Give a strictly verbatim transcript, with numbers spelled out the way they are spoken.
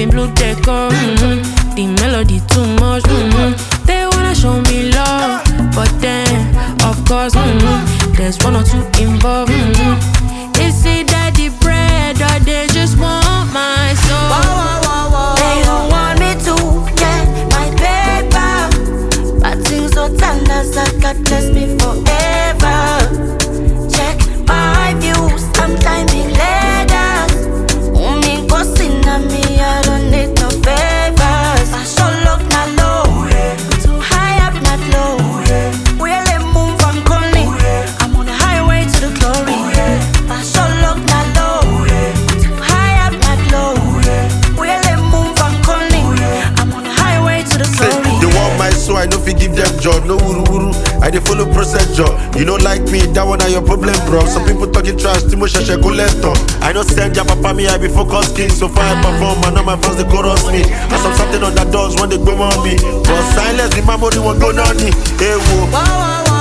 me blue deco. Mm-hmm. The melody too much. Mm-hmm. They wanna show me love, but then, of course, mm-hmm, there's one or two involved. Mm-hmm. They say that the bread, or they just want my soul. Whoa, whoa, whoa, whoa. They don't want me to get my paper, but things so tender that God bless me forever. Check my views, I'm climbing ladders. Umi go sin on me, I don't need no favors. I show look not low, too high up not low. We'll let move, I'm calling. I'm on the highway to the glory. I show look not low, too high up not low. We'll let move, I'm calling. I'm on the highway to the glory. They want my soul, I know if you give them job, no wuru wuru. I dey follow procedure. You don't like me, that one are your problem, bro. Some people talking trash, Timo Shasha collector. I know send ya papa me, I be focus king. So far I perform, I know my fans they chorus me. And some something on the doors when they go on me. But silence, the memory won't go on me. Hey, whoa. Whoa, whoa, whoa.